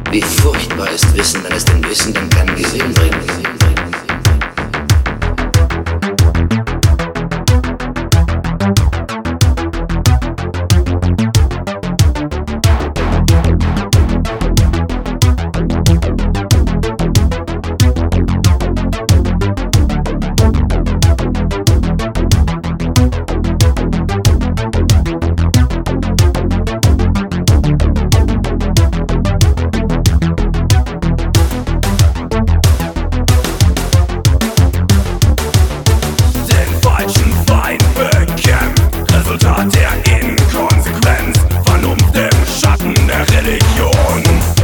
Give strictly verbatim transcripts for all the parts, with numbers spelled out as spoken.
Wie furchtbar ist Wissen, wenn es den Wissenden keinen Gewinn bringt. Der Inkonsequenz, Vernunft im Schatten der Religion.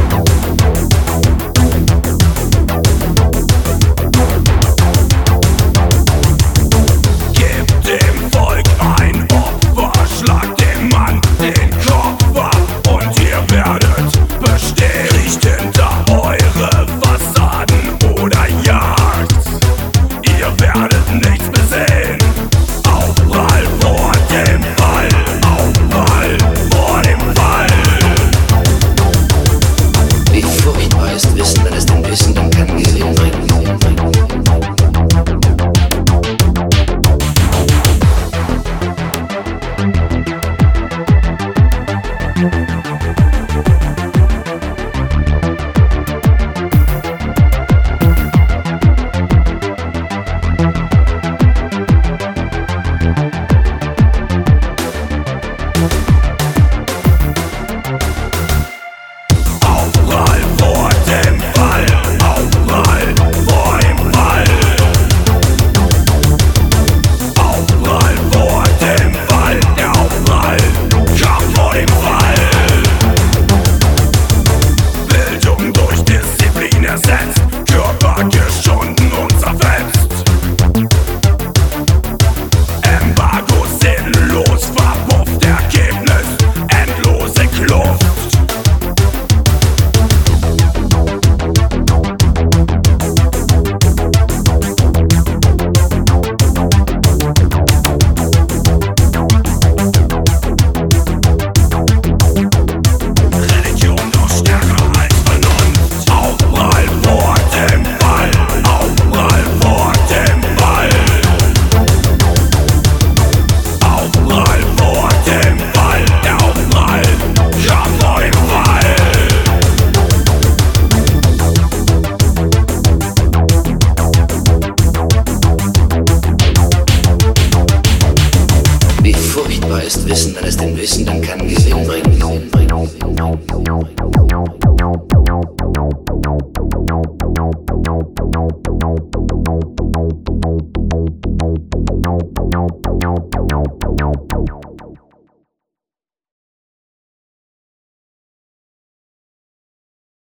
Gebt dem Volk ein Opfer, schlagt dem Mann den Kopf ab und ihr werdet bestehen. Riecht hinter eure Fassaden oder Jagd, ihr werdet nichts mehr sehen. Aufprall vor dem Fall, Aufprall vor dem Fall. Wie furchtbar ist Wissen, wenn es den Wissenden keinen Gewinn bringt. Aufprall vor dem Fall, Aufprall vor dem Fall. Aufprall vor dem Fall, der Aufprall kam vor dem Fall. Bildung durch Disziplin ersetzt, Körper geschunden und zerfetzt. Embargo sinnlos verpufft, Ergebnis endlose Kluft. Religion noch stärker als Vernunft. Aufprall vor dem Fall, Aufprall vor dem Fall. Aufprall vor dem Fall, der Aufprall kam vor dem Fall. Wie furchtbar ist Wissen, wenn es den Wissenden keinen Gewinn bringt.